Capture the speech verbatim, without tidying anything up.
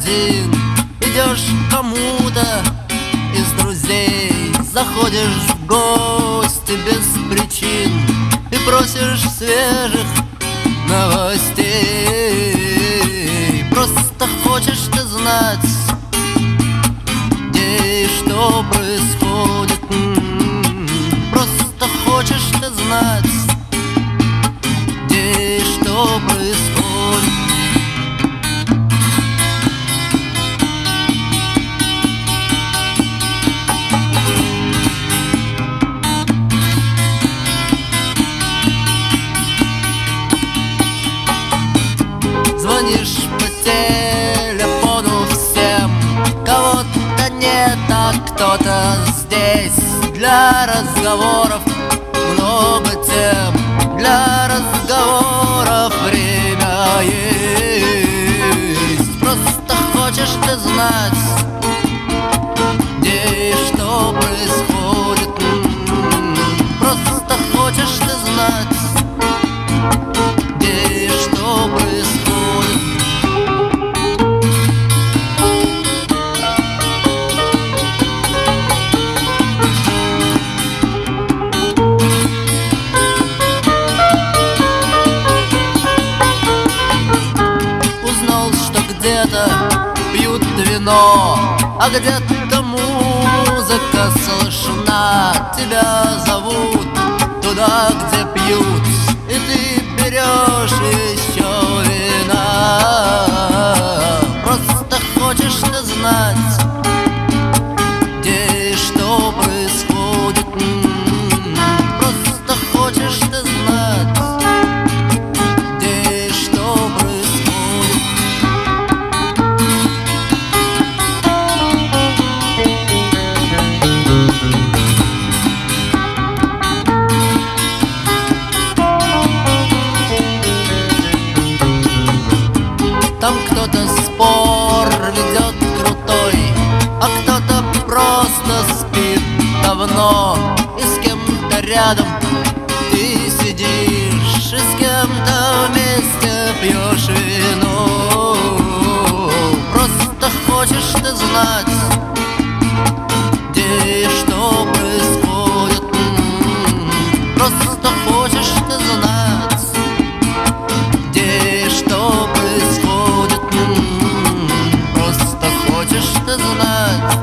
магазин, идешь к кому-то из друзей, заходишь в гости без причин и просишь свежих новостей. Просто хочешь ты знать, где и что происходит. Просто хочешь ты знать, где и что происходит. Звонишь по телефону всем, кого-то нет, а кто-то здесь. Для разговоров много тем, для разговоров время есть. Просто хочешь ты знать, где и что происходит. Просто хочешь ты знать, где и что происходит. Где-то пьют вино, а где-то музыка слышна. Тебя зовут туда, где пьют, и ты берешь еще вина. Просто хочешь ты знать, где и что происходит. Просто хочешь ты знать, где и что происходит. Там кто-то спор ведет крутой, а кто-то просто спит давно. И с кем-то рядом ты сидишь, и с кем-то вместе пьешь вино. Просто хочешь ты знать, где и что происходит. Просто хочешь ты знать, где и что происходит. Просто хочешь ты знать.